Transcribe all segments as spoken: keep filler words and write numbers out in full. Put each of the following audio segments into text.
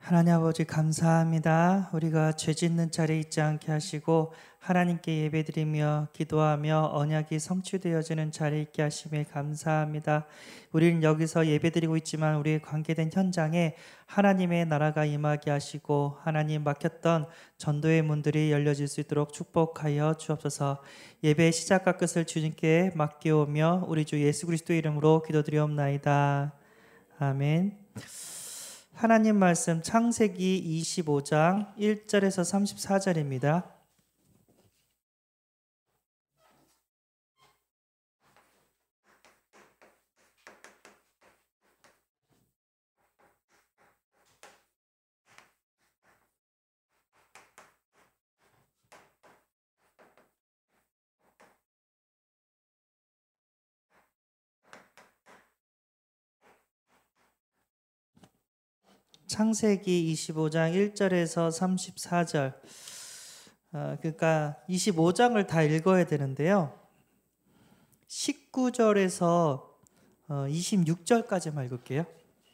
하나님 아버지 감사합니다. 우리가 죄 짓는 자리에 있지 않게 하시고 하나님께 예배드리며 기도하며 언약이 성취되어지는 자리에 있게 하심에 감사합니다. 우리는 여기서 예배드리고 있지만 우리의 관계된 현장에 하나님의 나라가 임하게 하시고 하나님 막혔던 전도의 문들이 열려질 수 있도록 축복하여 주옵소서. 예배의 시작과 끝을 주님께 맡겨오며 우리 주 예수 그리스도의 이름으로 기도드리옵나이다. 아멘. 하나님 말씀 창세기 이십오 장 일 절에서 삼십사 절입니다. 창세기 이십오 장 일 절에서 삼십사 절. 어, 그러니까 이십오 장을 다 읽어야 되는데요. 십구 절에서 어, 이십육 절까지만 읽을게요.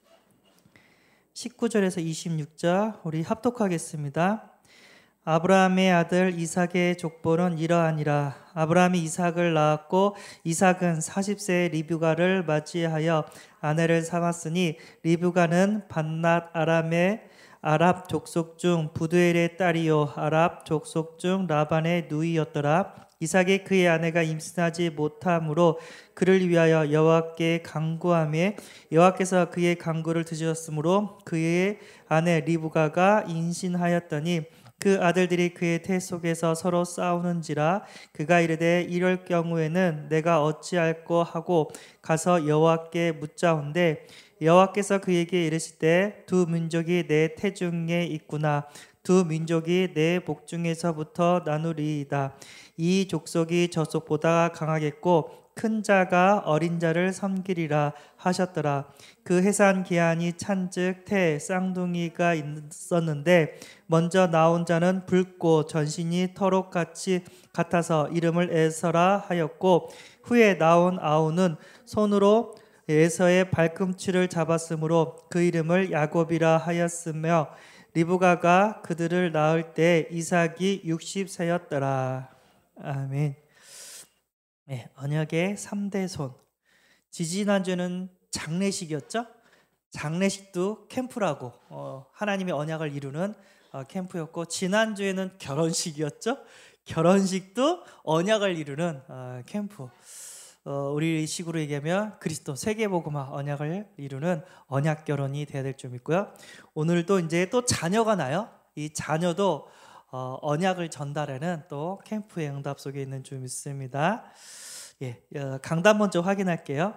십구 절에서 이십육 절 우리 합독하겠습니다. 아브라함의 아들 이삭의 족보는 이러하니라. 아브라함이 이삭을 낳았고 이삭은 사십 세에 리브가를 맞이하여 아내를 삼았으니 리브가는 반낫 아람의 아랍 족속 중 부두엘의 딸이요 아랍 족속 중 라반의 누이였더라. 이삭이 그의 아내가 임신하지 못함으로 그를 위하여 여호와께 간구하며 여호와께서 그의 간구를 들으셨으므로 그의 아내 리브가가 임신하였더니 그 아들들이 그의 태 속에서 서로 싸우는지라. 그가 이르되 이럴 경우에는 내가 어찌할꼬 하고 가서 여호와께 묻자온데 여호와께서 그에게 이르시되 두 민족이 내 태중에 있구나. 두 민족이 내 복중에서부터 나누리이다. 이 족속이 저속보다 강하겠고 큰 자가 어린 자를 섬기리라 하셨더라. 그 해산 기한이 찬즉 태 쌍둥이가 있었는데 먼저 나온 자는 붉고 전신이 털옷같이 같아서 이름을 에서라 하였고 후에 나온 아우는 손으로 에서의 발꿈치를 잡았으므로 그 이름을 야곱이라 하였으며 리브가가 그들을 낳을 때 이삭이 육십 세였더라. 아멘. 네, 언약의 삼 대 손. 지지난주는 장례식이었죠? 장례식도 캠프라고 어, 하나님의 언약을 이루는 어, 캠프였고 지난주에는 결혼식이었죠? 결혼식도 언약을 이루는 어, 캠프. 어, 우리 식으로 얘기하면 그리스도 세계복음화 언약을 이루는 언약 결혼이 돼야 될 줄 믿고요. 오늘도 이제 또 자녀가 나요. 이 자녀도 어, 언약을 전달하는 또 캠프의 응답 속에 있는 줄 믿습니다. 예, 어, 강단 먼저 확인할게요.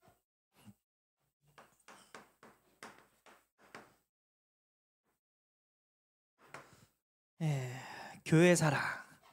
예, 교회 사랑.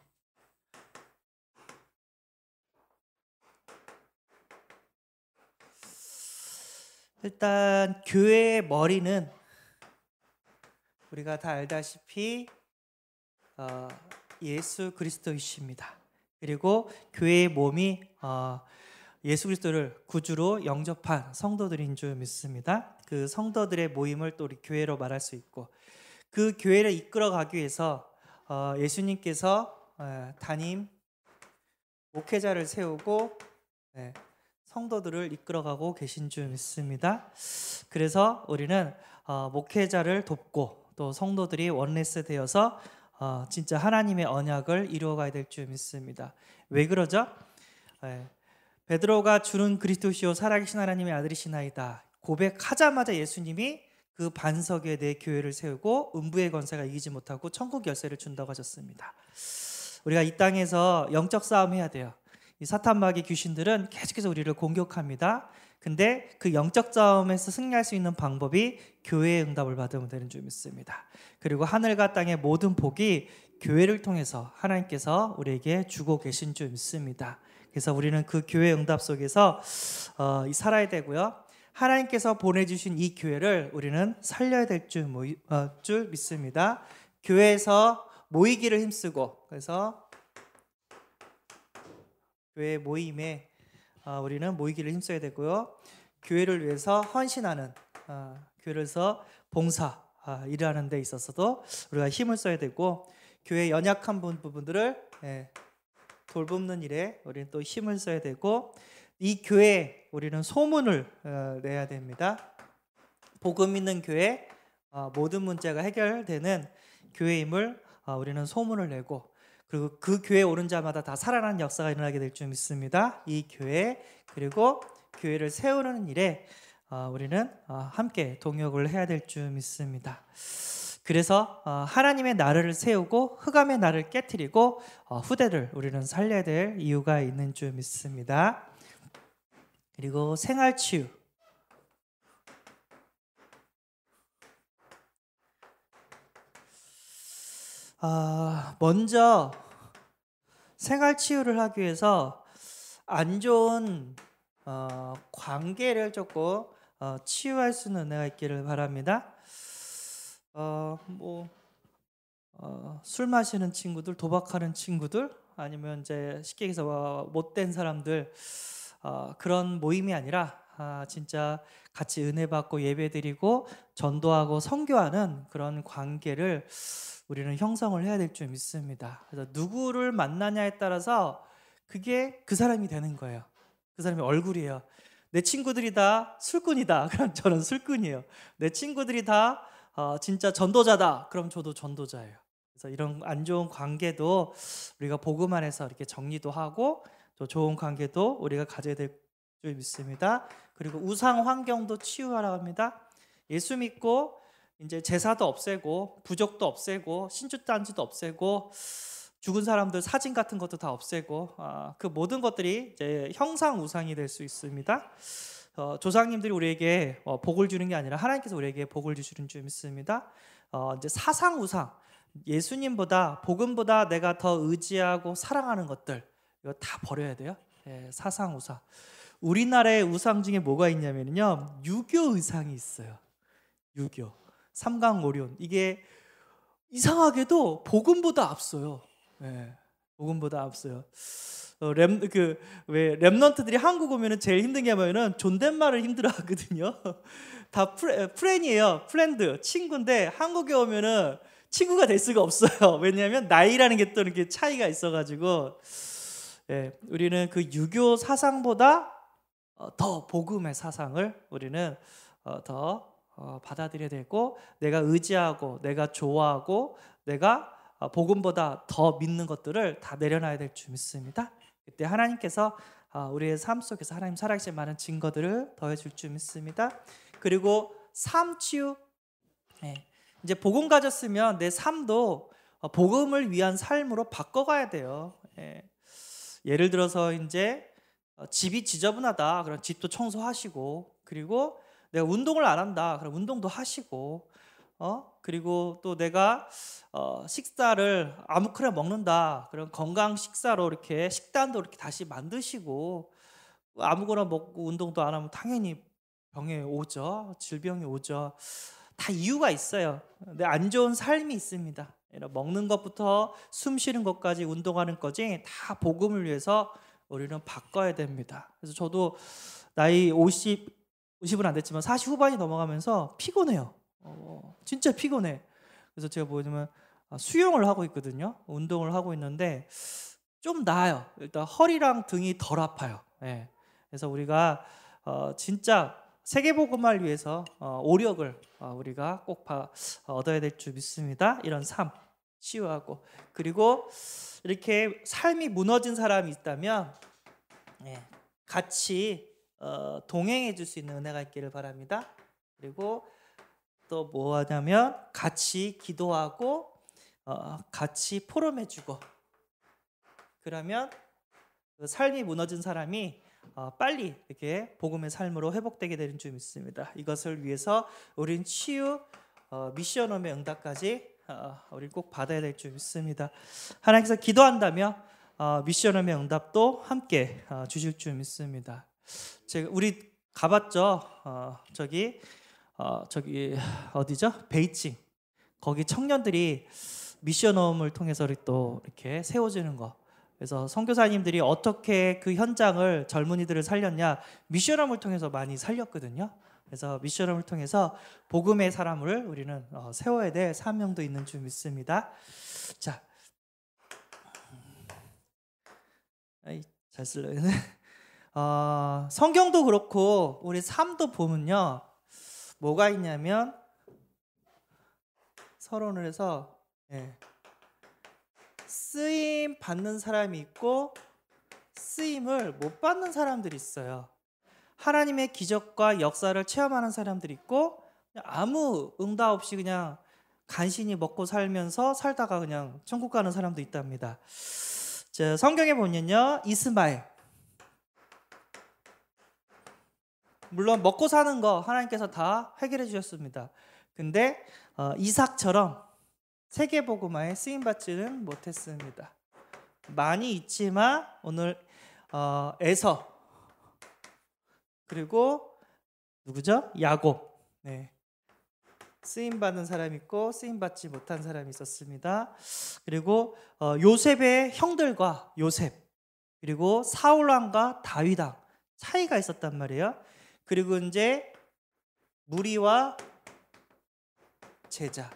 일단 교회의 머리는 우리가 다 알다시피 어, 예수 그리스도이십니다. 그리고 교회의 몸이 어, 예수 그리스도를 구주로 영접한 성도들인 줄 믿습니다. 그 성도들의 모임을 또 우리 교회로 말할 수 있고 그 교회를 이끌어가기 위해서 어, 예수님께서 어, 담임 목회자를 세우고 네, 성도들을 이끌어가고 계신 줄 믿습니다. 그래서 우리는 어, 목회자를 돕고 또 성도들이 원네스 되어서 어, 진짜 하나님의 언약을 이루어가야 될 줄 믿습니다. 왜 그러죠? 네, 베드로가 주는 그리스도시요 살아계신 하나님의 아들이시나이다 고백하자마자 예수님이 그 반석에 내 교회를 세우고 음부의 권세가 이기지 못하고 천국 열쇠를 준다고 하셨습니다. 우리가 이 땅에서 영적 싸움 해야 돼요. 이 사탄 마귀 귀신들은 계속해서 우리를 공격합니다. 근데 그 영적 싸움에서 승리할 수 있는 방법이 교회의 응답을 받으면 되는 줄 믿습니다. 그리고 하늘과 땅의 모든 복이 교회를 통해서 하나님께서 우리에게 주고 계신 줄 믿습니다. 그래서 우리는 그 교회 응답 속에서 어, 살아야 되고요. 하나님께서 보내주신 이 교회를 우리는 살려야 될 줄 어, 줄 믿습니다. 교회에서 모이기를 힘쓰고 그래서 교회 모임에 어, 우리는 모이기를 힘써야 되고요. 교회를 위해서 헌신하는 어, 교회에서 봉사 아, 일하는 데 있어서도 우리가 힘을 써야 되고, 교회 연약한 부분들을 예, 돌보는 일에 우리는 또 힘을 써야 되고, 이 교회에 우리는 소문을 어, 내야 됩니다. 복음 있는 교회, 어, 모든 문제가 해결되는 교회임을 어, 우리는 소문을 내고, 그리고 그 교회에 오는 자마다 다 살아나는 역사가 일어나게 될 줄 믿습니다. 이 교회, 그리고 교회를 세우는 일에 어, 우리는 어, 함께 동역을 해야 될 줄 믿습니다. 그래서 어, 하나님의 나라를 세우고 흑암의 나를 깨트리고 어, 후대를 우리는 살려야 될 이유가 있는 줄 믿습니다. 그리고 생활치유, 아, 먼저 생활치유를 하기 위해서 안 좋은 어, 관계를 조금 어, 치유할 수 있는 은혜가 있기를 바랍니다. 어, 뭐, 어, 술 마시는 친구들, 도박하는 친구들, 아니면 이제 쉽게 얘기해서 못된 사람들, 어, 그런 모임이 아니라 아, 진짜 같이 은혜 받고 예배드리고 전도하고 선교하는 그런 관계를 우리는 형성을 해야 될 줄 믿습니다. 그래서 누구를 만나냐에 따라서 그게 그 사람이 되는 거예요. 그 사람의 얼굴이에요. 내 친구들이 다 술꾼이다. 그럼 저는 술꾼이에요. 내 친구들이 다 어, 진짜 전도자다. 그럼 저도 전도자예요. 그래서 이런 안 좋은 관계도 우리가 복음 안에서 이렇게 정리도 하고 또 좋은 관계도 우리가 가져야 될 줄 믿습니다. 그리고 우상 환경도 치유하라 합니다. 예수 믿고 이제 제사도 없애고 부족도 없애고 신주단지도 없애고 죽은 사람들 사진 같은 것도 다 없애고 아, 그 모든 것들이 이제 형상 우상이 될 수 있습니다. 어, 조상님들이 우리에게 어, 복을 주는 게 아니라 하나님께서 우리에게 복을 주시는 줄 믿습니다. 어, 이제 사상 우상, 예수님보다 복음보다 내가 더 의지하고 사랑하는 것들 이거 다 버려야 돼요. 예, 사상 우상. 우리나라의 우상 중에 뭐가 있냐면요, 유교 의상이 있어요. 유교, 삼강오륜. 이게 이상하게도 복음보다 앞서요. 예, 복음보다 앞서요. 어, 렘, 그, 왜, 렘넌트들이 한국 오면은 제일 힘든 게 뭐냐면은 존댓말을 힘들어 하거든요. 다 프레, 프렌이에요. 프렌드, 친구인데 한국에 오면은 친구가 될 수가 없어요. 왜냐하면 나이라는 게 또 이렇게 차이가 있어가지고, 예, 우리는 그 유교 사상보다 어, 더 복음의 사상을 우리는 어, 더 어, 받아들여야 되고, 내가 의지하고 내가 좋아하고 내가 어, 복음보다 더 믿는 것들을 다 내려놔야 될 줄 믿습니다. 그때 하나님께서 어, 우리의 삶 속에서 하나님 살아계신 많은 증거들을 더해 줄 줄 믿습니다. 그리고 삶 치유. 네. 이제 복음 가졌으면 내 삶도 어, 복음을 위한 삶으로 바꿔가야 돼요. 예. 예를 들어서 이제 어, 집이 지저분하다. 그럼 집도 청소하시고, 그리고 내가 운동을 안 한다. 그럼 운동도 하시고, 어 그리고 또 내가 어, 식사를 아무거나 먹는다. 그럼 건강 식사로 이렇게 식단도 이렇게 다시 만드시고, 아무거나 먹고 운동도 안 하면 당연히 병에 오죠. 질병이 오죠. 다 이유가 있어요. 근데 안 좋은 삶이 있습니다. 먹는 것부터 숨 쉬는 것까지 운동하는 것까지 다 복음을 위해서 우리는 바꿔야 됩니다. 그래서 저도 나이 오십, 오십은 안 됐지만 사십 후반이 넘어가면서 피곤해요. 어, 진짜 피곤해. 그래서 제가 뭐냐면 수영을 하고 있거든요. 운동을 하고 있는데 좀 나아요. 일단 허리랑 등이 덜 아파요. 네. 그래서 우리가 어, 진짜 세계복음화를 위해서 어, 오력을 어, 우리가 꼭 바, 어, 얻어야 될 줄 믿습니다. 이런 삶 치유하고, 그리고 이렇게 삶이 무너진 사람이 있다면 예, 같이 어, 동행해 줄 수 있는 은혜가 있기를 바랍니다. 그리고 또 뭐 하냐면 같이 기도하고 어, 같이 포럼해 주고, 그러면 그 삶이 무너진 사람이 어, 빨리 이렇게 복음의 삶으로 회복되게 되는 줄 믿습니다. 이것을 위해서 우린 치유 어, 미션홈의 응답까지 어, 우리 꼭 받아야 될 줄 믿습니다. 하나님께서 기도한다며 어, 미션홈의 응답도 함께 어, 주실 줄 믿습니다. 제가 우리 가봤죠. 어, 저기 어, 저기 어디죠? 베이징. 거기 청년들이 미션홈을 통해서 또 이렇게 세워지는 거. 그래서 선교사님들이 어떻게 그 현장을 젊은이들을 살렸냐, 미션홈을 통해서 많이 살렸거든요. 그래서 미션홈을 통해서 복음의 사람을 우리는 어, 세워야 될 사명도 있는 줄 믿습니다. 자, 아이, 잘 쓸래요. 어, 성경도 그렇고 우리 삶도 보면요, 뭐가 있냐면 서론을 해서 예, 쓰임 받는 사람이 있고 쓰임을 못 받는 사람들이 있어요. 하나님의 기적과 역사를 체험하는 사람들이 있고 그냥 아무 응답 없이 그냥 간신히 먹고 살면서 살다가 그냥 천국 가는 사람도 있답니다. 자, 성경에 보면요, 이스마엘, 물론 먹고 사는 거 하나님께서 다 해결해 주셨습니다. 근데 어, 이삭처럼 세계복음화에 쓰임받지는 못했습니다. 많이 있지만 오늘 어, 에서 그리고 누구죠? 야곱. 네. 쓰임받는 사람이 있고 쓰임받지 못한 사람이 있었습니다. 그리고 어, 요셉의 형들과 요셉, 그리고 사울왕과 다윗왕 차이가 있었단 말이에요. 그리고 이제 무리와 제자.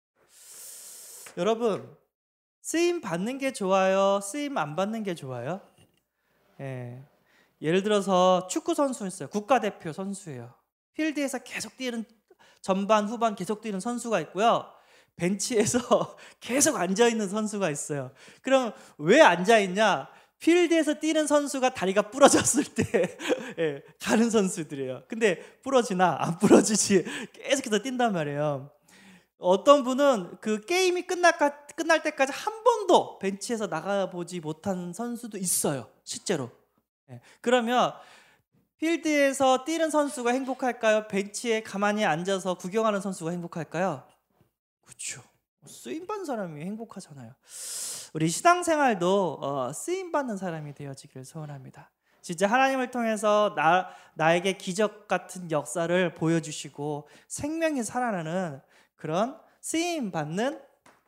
여러분, 쓰임 받는 게 좋아요? 쓰임 안 받는 게 좋아요? 예. 예를 들어서 축구 선수 있어요. 국가대표 선수예요. 필드에서 계속 뛰는, 전반 후반 계속 뛰는 선수가 있고요. 벤치에서 계속 앉아 있는 선수가 있어요. 그럼 왜 앉아 있냐? 필드에서 뛰는 선수가 다리가 부러졌을 때 예, 가는 선수들이에요. 근데 부러지나 안 부러지지 계속해서 뛴단 말이에요. 어떤 분은 그 게임이 끝날, 끝날 때까지 한 번도 벤치에서 나가보지 못한 선수도 있어요. 실제로. 예, 그러면 필드에서 뛰는 선수가 행복할까요? 벤치에 가만히 앉아서 구경하는 선수가 행복할까요? 그렇죠. 쓰임받는 사람이 행복하잖아요. 우리 신앙생활도 어, 쓰임받는 사람이 되어지기를 소원합니다. 진짜 하나님을 통해서 나, 나에게 기적 같은 역사를 보여주시고 생명이 살아나는 그런 쓰임받는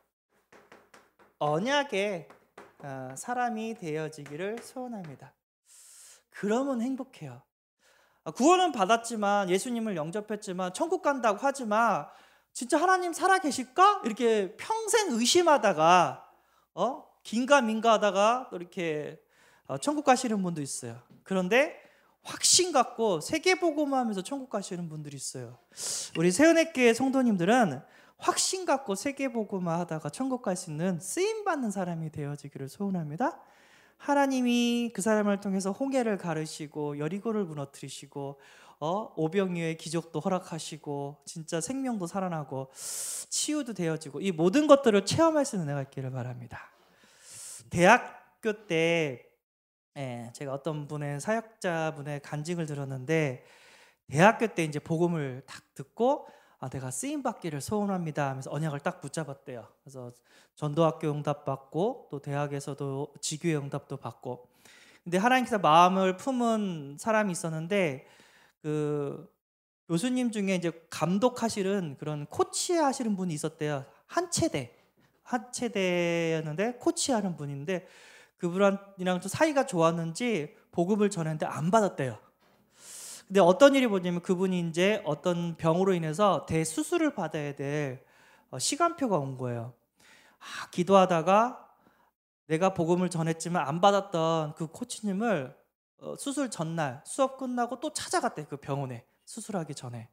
언약의 어, 사람이 되어지기를 소원합니다. 그러면 행복해요. 구원은 받았지만, 예수님을 영접했지만, 천국 간다고 하지만 진짜 하나님 살아계실까? 이렇게 평생 의심하다가 어? 긴가민가 하다가 또 이렇게 어, 천국 가시는 분도 있어요. 그런데 확신 갖고 세계복음화하면서 천국 가시는 분들이 있어요. 우리 세은혜교회 성도님들은 확신 갖고 세계복음화하다가 천국 갈 수 있는 쓰임받는 사람이 되어지기를 소원합니다. 하나님이 그 사람을 통해서 홍해를 가르시고 여리고를 무너뜨리시고 어? 오병이어의 기적도 허락하시고 진짜 생명도 살아나고 치유도 되어지고 이 모든 것들을 체험할 수 있는 은혜가 있기를 바랍니다. 대학교 때 예, 제가 어떤 분의 사역자분의 간증을 들었는데, 대학교 때 이제 복음을 딱 듣고 아, 내가 쓰임 받기를 소원합니다 하면서 언약을 딱 붙잡았대요. 그래서 전도학교 응답 받고 또 대학에서도 지교회 응답도 받고. 근데 하나님께서 마음을 품은 사람이 있었는데, 그 교수님 중에 이제 감독하시는 그런 코치하시는 분이 있었대요. 한체대 한체대였는데 코치하는 분인데, 그분이랑 좀 사이가 좋았는지 복음을 전했는데 안 받았대요. 근데 어떤 일이 뭐냐면, 그분이 이제 어떤 병으로 인해서 대수술을 받아야 될 시간표가 온 거예요. 아, 기도하다가 내가 복음을 전했지만 안 받았던 그 코치님을 어, 수술 전날 수업 끝나고 또 찾아갔대. 그 병원에 수술하기 전에.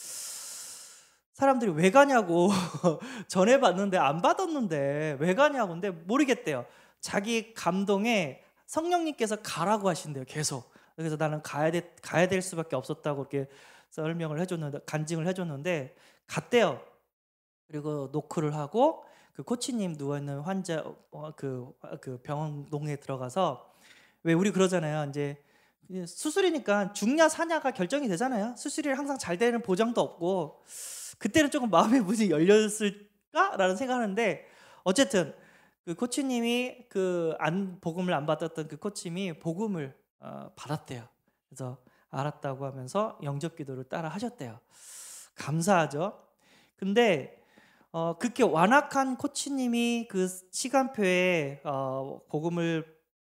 사람들이 왜 가냐고 전해봤는데 안 받았는데 왜 가냐고. 근데 모르겠대요. 자기 감동에 성령님께서 가라고 하신대요. 계속. 그래서 나는 가야, 돼, 가야 될 수밖에 없었다고 이렇게 설명을 해줬는데, 간증을 해줬는데 갔대요. 그리고 노크를 하고 그 코치님 누워있는 환자 어, 그, 그 병동에 들어가서, 왜 우리 그러잖아요. 이제 수술이니까 죽냐 사냐가 결정이 되잖아요. 수술이 항상 잘 되는 보장도 없고, 그때는 조금 마음의 문이 열렸을까라는 생각하는데, 어쨌든 그 코치님이 그 안 복음을 안 받았던 그 코치님이 복음을 어, 받았대요. 그래서 알았다고 하면서 영접기도를 따라 하셨대요. 감사하죠. 근데 어, 그렇게 완악한 코치님이 그 시간표에 어, 복음을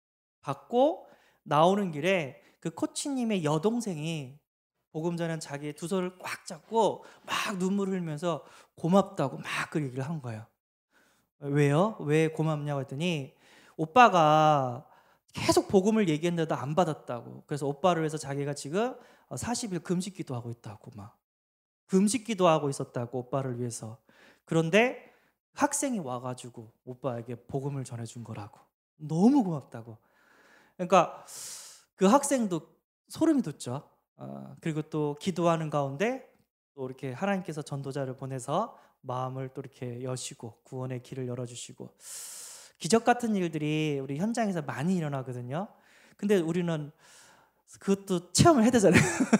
받고 나오는 길에 그 코치님의 여동생이 복음 전에 자기의 두 손을 꽉 잡고 막 눈물을 흘리면서 고맙다고 막 그 얘기를 한 거예요. 왜요? 왜 고맙냐고 했더니 오빠가 계속 복음을 얘기했는데도 안 받았다고. 그래서 오빠를 위해서 자기가 지금 사십 일 금식 기도하고 있다고, 막 금식 기도하고 있었다고, 오빠를 위해서. 그런데 학생이 와가지고 오빠에게 복음을 전해준 거라고. 너무 고맙다고. 그러니까 그 학생도 소름이 돋죠. 어, 그리고 또 기도하는 가운데 또 이렇게 하나님께서 전도자를 보내서 마음을 또 이렇게 여시고 구원의 길을 열어주시고, 기적 같은 일들이 우리 현장에서 많이 일어나거든요. 근데 우리는 그것도 체험을 해야 되잖아요.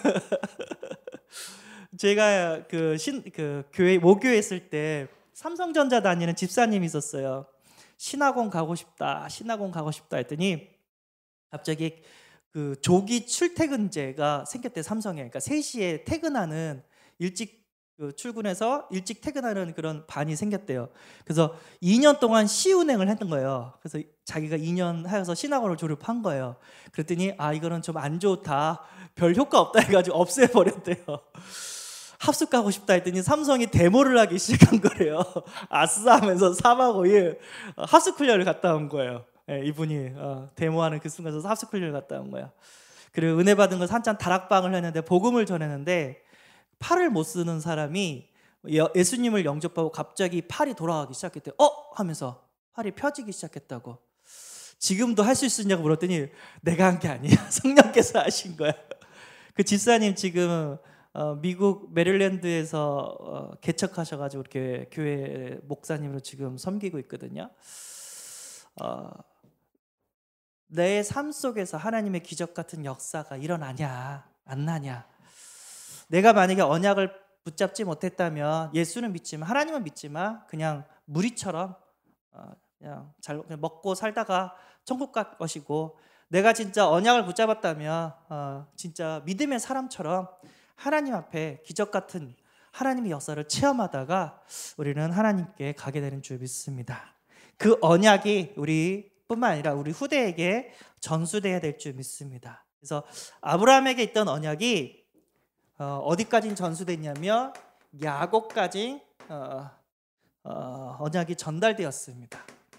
제가 그, 신, 그 교회 모교에 있을 때 삼성전자 다니는 집사님이 있었어요. 신학원 가고 싶다, 신학원 가고 싶다 했더니 갑자기 그 조기 출퇴근제가 생겼대, 삼성에. 그러니까 세 시에 퇴근하는, 일찍 그 출근해서 일찍 퇴근하는 그런 반이 생겼대요. 그래서 이 년 동안 시운행을 했던 거예요. 그래서 자기가 이 년 하여서 신학원을 졸업한 거예요. 그랬더니 아, 이거는 좀 안 좋다, 별 효과 없다 해가지고 없애버렸대요. 합숙 가고 싶다 했더니 삼성이 데모를 하기 시작한 거래요. 아싸 하면서 삼 박 오 일 합숙 훈련을 갔다 온 거예요. 예, 이분이 어, 데모하는 그 순간에서 합숙 훈련을 갔다 온 거야. 그리고 은혜 받은 거 한참 다락방을 했는데 복음을 전했는데 팔을 못 쓰는 사람이 예수님을 영접하고 갑자기 팔이 돌아가기 시작했대요. 어? 하면서 팔이 펴지기 시작했다고. 지금도 할 수 있느냐고 물었더니 내가 한 게 아니야, 성령께서 하신 거야. 그 집사님 지금 어, 미국 메릴랜드에서 어, 개척하셔가지고 이렇게 교회 목사님으로 지금 섬기고 있거든요. 어, 내 삶 속에서 하나님의 기적 같은 역사가 일어나냐 안 나냐. 내가 만약에 언약을 붙잡지 못했다면 예수는 믿지만, 하나님은 믿지만 그냥 무리처럼 어, 그냥 잘 그냥 먹고 살다가 천국 갈 것이고, 내가 진짜 언약을 붙잡았다면 어, 진짜 믿음의 사람처럼 하나님 앞에 기적 같은 하나님의 역사를 체험하다가 우리는 하나님께 가게 되는 줄 믿습니다. 그 언약이 우리뿐만 아니라 우리 후대에게 전수돼야 될 줄 믿습니다. 그래서 아브라함에게 있던 언약이 어, 어디까지 전수됐냐면 야곱까지 어, 어, 언약이 전달되었습니다.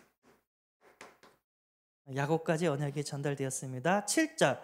야곱까지 언약이 전달되었습니다. 칠 절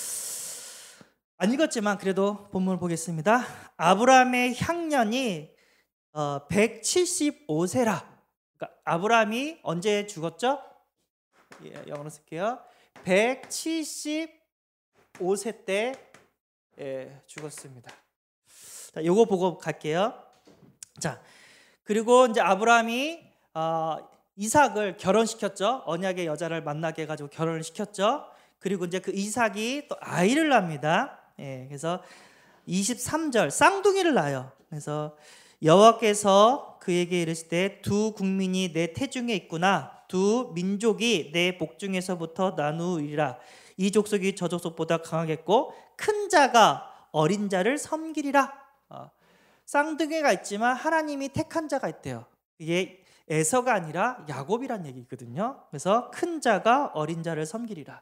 안 읽었지만 그래도 본문을 보겠습니다. 아브라함의 향년이 어, 백칠십오 세라. 그러니까 아브라함이 언제 죽었죠? 예, 영어로 쓸게요. 백칠십오 세 때 예, 죽었습니다. 자, 요거 보고 갈게요. 자, 그리고 이제 아브라함이 어, 이삭을 결혼시켰죠. 언약의 여자를 만나게 해가지고 결혼을 시켰죠. 그리고 이제 그 이삭이 또 아이를 낳습니다. 예, 그래서 이십삼 절 쌍둥이를 낳아요. 그래서 여호와께서 그에게 이르실 때 두 국민이 내 태중에 있구나, 두 민족이 내 복중에서부터 나누리라. 이 족속이 저 족속보다 강하겠고 큰 자가 어린 자를 섬기리라. 어, 쌍둥이가 있지만 하나님이 택한 자가 있대요. 이게 에서가 아니라 야곱이란 얘기거든요. 그래서 큰 자가 어린 자를 섬기리라.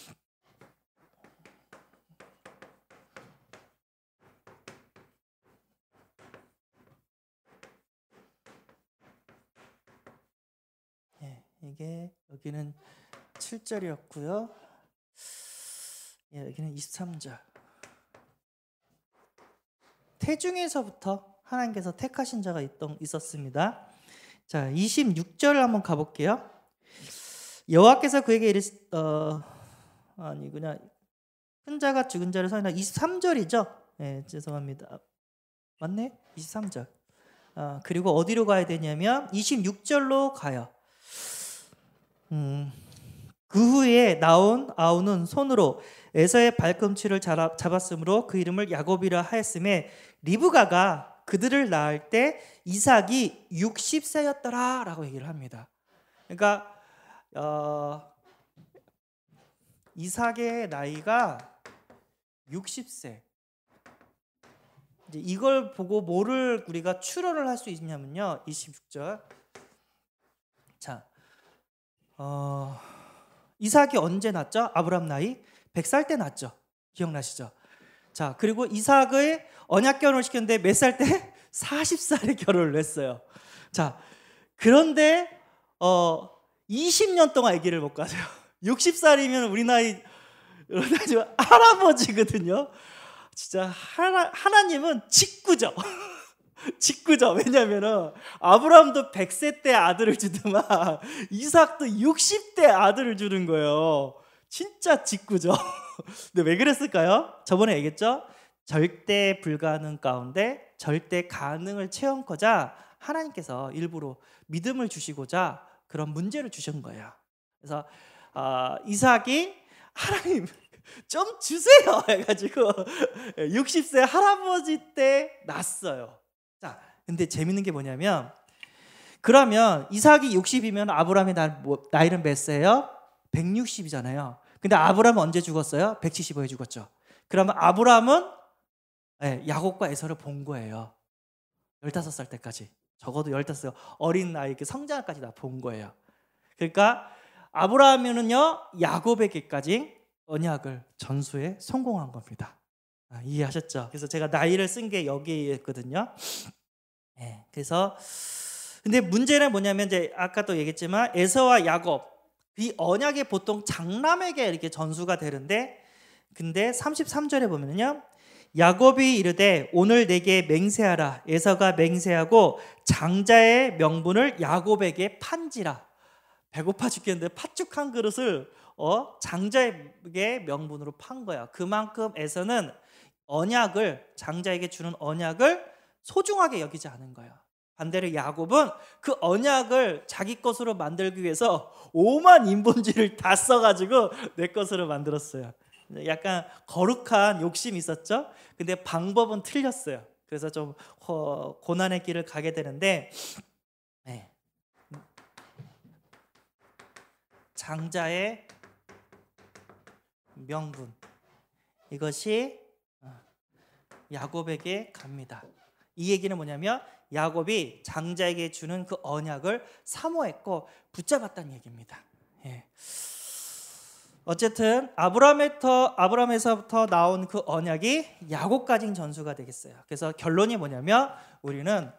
예, 이게 여기는 칠 절이었고요. 예, 여기는 이십삼 절. 태중에서부터 하나님께서 택하신 자가 있던, 있었습니다. 자, 이십육 절 한번 가볼게요. 여호와께서 그에게 이르시 어 아니구나. 큰 자가 죽은 자를 선이라. 이십삼 절이죠. 네, 죄송합니다. 맞네? 이십삼 절. 아, 그리고 어디로 가야 되냐면 이십육 절로 가요. 음, 그 후에 나온 아우는 손으로 에서의 발꿈치를 잡았으므로 그 이름을 야곱이라 하였음에 리브가가 그들을 낳을 때 이삭이 육십 세였더라 라고 얘기를 합니다. 그러니까 어, 이삭의 나이가 육십 세. 이제 이걸 보고 뭐를 우리가 추론을 할 수 있냐면요. 이십육 절. 자, 어, 이삭이 언제 낳았죠? 아브라함 나이 백 살 때 낳았죠. 기억나시죠? 자, 그리고 이삭을 언약 결혼을 시켰는데 몇 살 때? 마흔 살에 결혼을 했어요. 자, 그런데 어, 이십 년 동안 아기를 못 가져요. 육십 살이면 우리 나이 할아버지거든요. 진짜 하나, 하나님은 직구죠. 직구죠. 왜냐면은 아브라함도 백 세 때 아들을 주더만 이삭도 육십 대 아들을 주는 거예요. 진짜 직구죠. 근데 왜 그랬을까요? 저번에 얘기했죠. 절대 불가능 가운데 절대 가능을 체험하고자 하나님께서 일부러 믿음을 주시고자 그런 문제를 주신 거예요. 그래서 어, 이삭이 하나님 좀 주세요 해가지고 육십 세 할아버지 때 낳았어요. 자, 근데 재밌는 게 뭐냐면, 그러면 이삭이 육십이면 아브라함의 나이는 몇 세예요? 백육십이잖아요. 근데 아브라함은 언제 죽었어요? 백칠십오에 죽었죠. 그러면 아브라함은 네, 야곱과 에서를 본 거예요. 열다섯 살 때까지. 적어도 열다섯 살 어린 나이 성장까지 다 본 거예요. 그러니까 아브라함은요 야곱에게까지 언약을 전수에 성공한 겁니다. 아, 이해하셨죠? 그래서 제가 나이를 쓴 게 여기였거든요. 네, 그래서 근데 문제는 뭐냐면 이제 아까 또 얘기했지만 에서와 야곱 이 언약이 보통 장남에게 이렇게 전수가 되는데, 근데 삼십삼 절에 보면요 야곱이 이르되 오늘 내게 맹세하라. 에서가 맹세하고 장자의 명분을 야곱에게 판지라. 배고파 죽겠는데 팥죽 한 그릇을 어, 장자에게 명분으로 판 거야. 그만큼 에서는 언약을 장자에게 주는 언약을 소중하게 여기지 않은 거야. 반대로 야곱은 그 언약을 자기 것으로 만들기 위해서 오만 인본주의를 다 써가지고 내 것으로 만들었어요. 약간 거룩한 욕심이 있었죠. 근데 방법은 틀렸어요. 그래서 좀 고난의 길을 가게 되는데, 네. 장자의 명분, 이것이 야곱에게 갑니다. 이 얘기는 뭐냐면 야곱이 장자에게 주는 그 언약을 사모했고 붙잡았다는 얘기입니다. 예. 어쨌든 아브라함에서, 아브라함에서부터 나온 그 언약이 야곱까지 전수가 되겠어요. 그래서 결론이 뭐냐면 우리는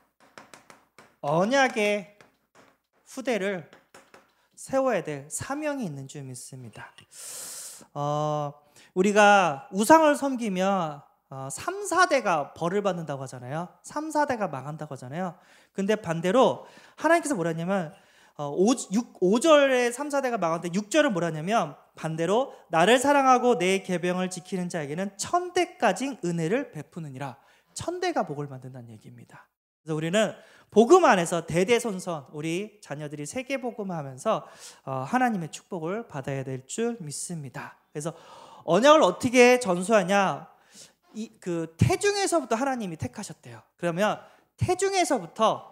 언약의 후대를 세워야 될 사명이 있는 줄 믿습니다. 어, 우리가 우상을 섬기면 어, 삼, 사 대가 벌을 받는다고 하잖아요. 삼, 사 대가 망한다고 하잖아요. 근데 반대로 하나님께서 뭐라 했냐면 어, 오 절에 삼, 사 대가 망하는데 육 절은 뭐라 했냐면 반대로 나를 사랑하고 내 계명을 지키는 자에게는 천대까지 은혜를 베푸느니라. 천대가 복을 받는다는 얘기입니다. 그래서 우리는 복음 안에서 대대손손 우리 자녀들이 세계 복음하면서 어, 하나님의 축복을 받아야 될 줄 믿습니다. 그래서 언약을 어떻게 전수하냐? 이 그 태중에서부터 하나님이 택하셨대요. 그러면 태중에서부터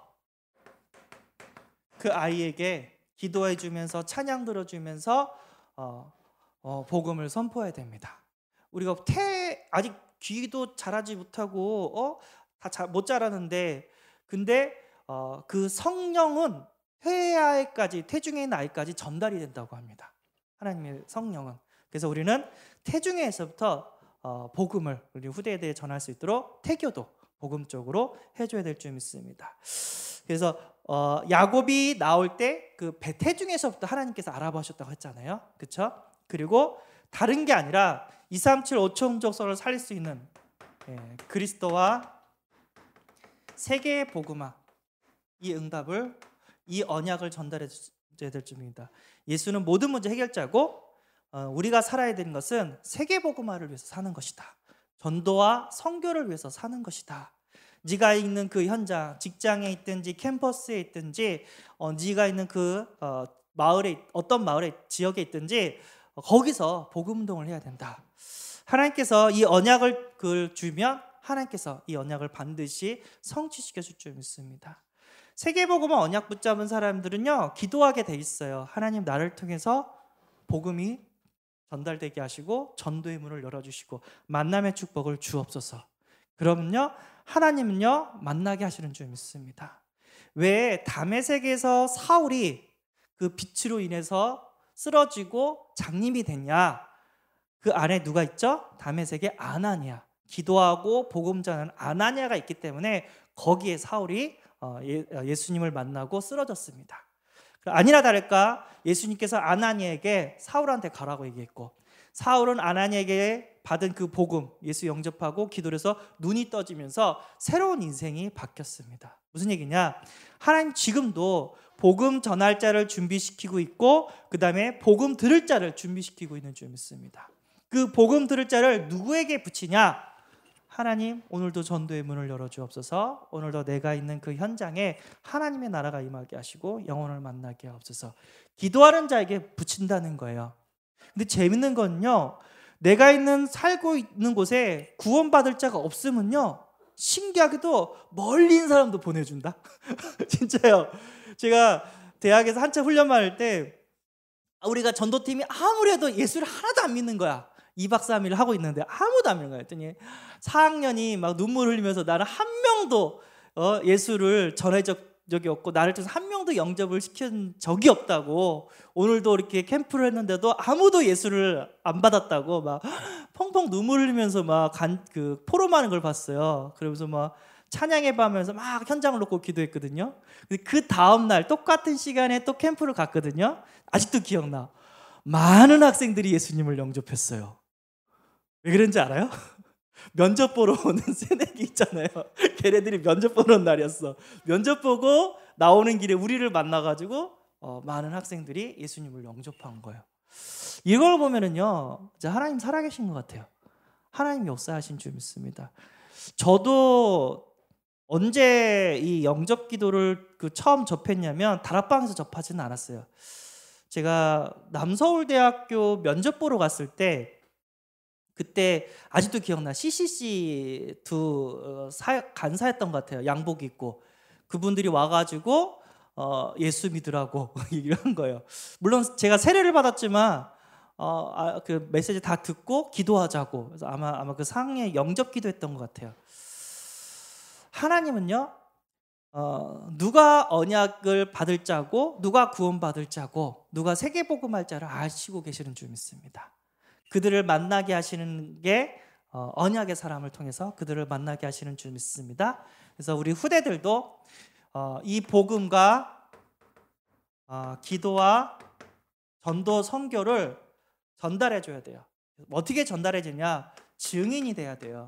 그 아이에게 기도해 주면서 찬양 들어주면서 어, 어, 복음을 선포해야 됩니다. 우리가 태 아직 기도 잘하지 못하고 어? 다 못 자라는데 근데 어, 그 성령은 태아에까지 태중에 있는 아이까지 전달이 된다고 합니다. 하나님의 성령은. 그래서 우리는 태중에서부터 어, 복음을 우리 후대에 전할 수 있도록 태교도 복음 쪽으로 해줘야 될 줄 믿습니다. 그래서 어, 야곱이 나올 때 그 태중에서부터 하나님께서 알아보셨다고 했잖아요. 그렇죠? 그리고 다른 게 아니라 이삼칠 오총족설을 살릴 수 있는 예, 그리스도와 세계의 복음화, 이 응답을, 이 언약을 전달해 줘야 될 줄입니다. 예수는 모든 문제 해결자고 어, 우리가 살아야 되는 것은 세계 복음화를 위해서 사는 것이다. 전도와 선교를 위해서 사는 것이다. 네가 있는 그 현장, 직장에 있든지 캠퍼스에 있든지 어, 네가 있는 그 어, 마을에 어떤 마을에 지역에 있든지 어, 거기서 복음 운동을 해야 된다. 하나님께서 이 언약을 그 주면 하나님께서 이 언약을 반드시 성취시켜 줄 줄 믿습니다. 세계복음화 언약 붙잡은 사람들은요 기도하게 돼 있어요. 하나님 나를 통해서 복음이 전달되게 하시고 전도의 문을 열어주시고 만남의 축복을 주옵소서. 그러면요 하나님은요 만나게 하시는 줄 믿습니다. 왜 다메섹에서 사울이 그 빛으로 인해서 쓰러지고 장님이 됐냐? 그 안에 누가 있죠? 다메섹에 아나니아, 기도하고 복음 전하는 아나니아가 있기 때문에 거기에 사울이 예수님을 만나고 쓰러졌습니다. 아니나 다를까 예수님께서 아나니아에게 사울한테 가라고 얘기했고, 사울은 아나니아에게 받은 그 복음, 예수 영접하고 기도를 해서 눈이 떠지면서 새로운 인생이 바뀌었습니다. 무슨 얘기냐? 하나님 지금도 복음 전할 자를 준비시키고 있고, 그 다음에 복음 들을 자를 준비시키고 있는 줄 믿습니다. 그 복음 들을 자를 누구에게 붙이냐? 하나님, 오늘도 전도의 문을 열어주옵소서. 오늘도 내가 있는 그 현장에 하나님의 나라가 임하게 하시고 영혼을 만나게 하옵소서. 기도하는 자에게 붙인다는 거예요. 근데 재밌는 건요, 내가 있는 살고 있는 곳에 구원받을 자가 없으면요, 신기하게도 멀리 있는 사람도 보내준다. 진짜요. 제가 대학에서 한참 훈련만 할 때 우리가 전도팀이 아무래도 예수를 하나도 안 믿는 거야. 이 박 삼 일 하고 있는데 아무도 안 믿는 거야. 했더니 사 학년이 막 눈물 흘리면서 나는 한 명도 어, 예수를 전해 적이 없고 나를 통해서 한 명도 영접을 시킨 적이 없다고, 오늘도 이렇게 캠프를 했는데도 아무도 예수를 안 받았다고 막 펑펑 눈물 흘리면서 막 그 포럼하는 걸 봤어요. 그러면서 막 찬양해 가면서 막 현장을 놓고 기도했거든요. 근데 그 다음 날 똑같은 시간에 또 캠프를 갔거든요. 아직도 기억나. 많은 학생들이 예수님을 영접했어요. 왜 그런지 알아요? 면접 보러 오는 새내기 있잖아요. 걔네들이 면접 보러 온 날이었어. 면접 보고 나오는 길에 우리를 만나가지고 어, 많은 학생들이 예수님을 영접한 거예요. 이걸 보면은요, 하나님 살아계신 것 같아요. 하나님 역사하신 줄 믿습니다. 저도 언제 이 영접 기도를 그 처음 접했냐면 다락방에서 접하지는 않았어요. 제가 남서울대학교 면접 보러 갔을 때, 그때 아직도 기억나. 씨씨씨 두 간사였던 것 같아요. 양복 입고 그분들이 와가지고 어, 예수 믿으라고 얘기를 한 거예요. 물론 제가 세례를 받았지만 어, 아, 그 메시지 다 듣고 기도하자고. 그래서 아마 아마 그 상에 영접 기도했던 것 같아요. 하나님은요, 어, 누가 언약을 받을 자고 누가 구원받을 자고 누가 세계복음할 자를 아시고 계시는 줄 믿습니다. 그들을 만나게 하시는 게 어, 언약의 사람을 통해서 그들을 만나게 하시는 줄 믿습니다. 그래서 우리 후대들도 어, 이 복음과 어, 기도와 전도 선교를 전달해 줘야 돼요. 어떻게 전달해 주냐? 증인이 돼야 돼요.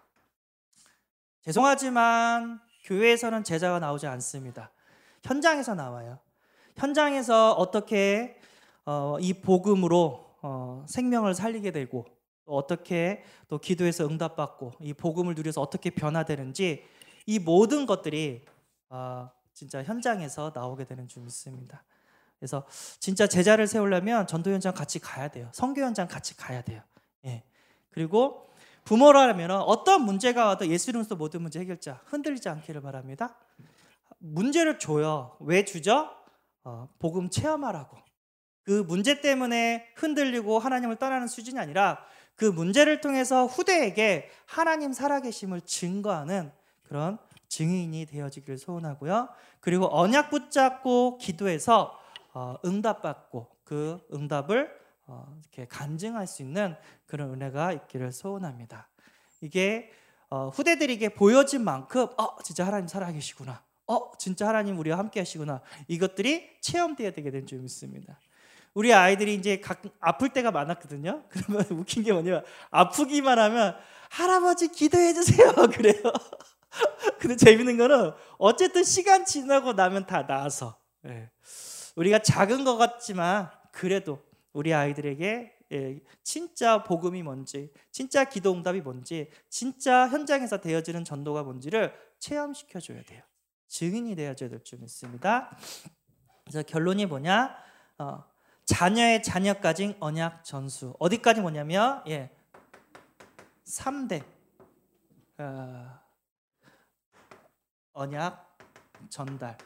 죄송하지만 교회에서는 제자가 나오지 않습니다. 현장에서 나와요. 현장에서 어떻게 어, 이 복음으로 어, 생명을 살리게 되고, 또 어떻게 또 기도해서 응답받고 이 복음을 누려서 어떻게 변화되는지, 이 모든 것들이 어, 진짜 현장에서 나오게 되는 줄 믿습니다. 그래서 진짜 제자를 세우려면 전도 현장 같이 가야 돼요. 선교 현장 같이 가야 돼요. 예. 그리고 부모라면 어떤 문제가 와도 예수 이름으로 모든 문제 해결자, 흔들리지 않기를 바랍니다. 문제를 줘요. 왜 주죠? 어, 복음 체험하라고. 그 문제 때문에 흔들리고 하나님을 떠나는 수준이 아니라 그 문제를 통해서 후대에게 하나님 살아계심을 증거하는 그런 증인이 되어지기를 소원하고요. 그리고 언약 붙잡고 기도해서 어, 응답받고 그 응답을 어, 이렇게 간증할 수 있는 그런 은혜가 있기를 소원합니다. 이게 어, 후대들에게 보여진 만큼 어, 진짜 하나님 살아계시구나. 어, 진짜 하나님 우리와 함께 하시구나. 이것들이 체험되어야 되게 된 줄 믿습니다. 우리 아이들이 이제 각 아플 때가 많았거든요. 그러면 웃긴 게 뭐냐면 아프기만 하면 할아버지 기도해 주세요 그래요. 근데 재밌는 거는 어쨌든 시간 지나고 나면 다 나아서, 예. 우리가 작은 것 같지만 그래도 우리 아이들에게 예, 진짜 복음이 뭔지, 진짜 기도 응답이 뭔지, 진짜 현장에서 되어지는 전도가 뭔지를 체험시켜줘야 돼요. 증인이 되어줘야 될 줄 믿습니다. 그래서 결론이 뭐냐? 어, 자녀의 자녀까지 언약 전수. 어디까지 뭐냐면 예, 삼 대 어, 언약 전달.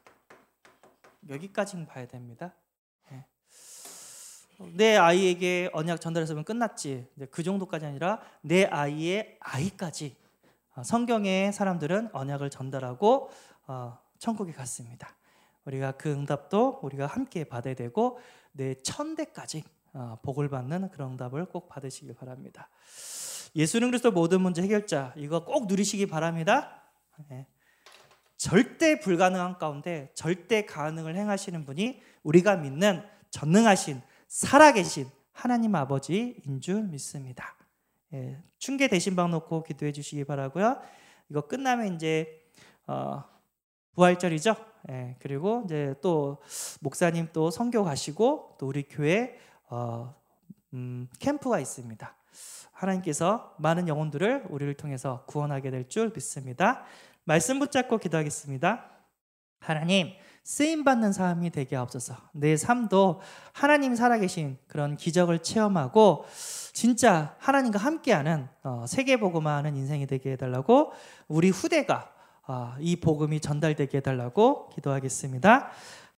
여기까지는 봐야 됩니다. 예. 내 아이에게 언약 전달했으면 끝났지. 그 정도까지 아니라 내 아이의 아이까지 성경의 사람들은 언약을 전달하고 어, 천국에 갔습니다. 우리가 그 응답도 우리가 함께 받아야 되고 내 천대까지 복을 받는 그런 응답을 꼭 받으시길 바랍니다. 예수는 그리스도 모든 문제 해결자, 이거 꼭 누리시기 바랍니다. 네. 절대 불가능한 가운데 절대 가능을 행하시는 분이 우리가 믿는 전능하신 살아계신 하나님 아버지인 줄 믿습니다. 예, 충계 대신방 놓고 기도해 주시기 바라고요. 이거 끝나면 이제 어, 부활절이죠. 예, 그리고 이제 또 목사님 또 선교 가시고 또 우리 교회 어, 음, 캠프가 있습니다. 하나님께서 많은 영혼들을 우리를 통해서 구원하게 될 줄 믿습니다. 말씀 붙잡고 기도하겠습니다. 하나님, 쓰임받는 삶이 되게 하옵소서. 내 삶도 하나님 살아계신 그런 기적을 체험하고 진짜 하나님과 함께하는 어, 세계복음화하는 인생이 되게 해달라고, 우리 후대가 어, 이 복음이 전달되게 해달라고 기도하겠습니다.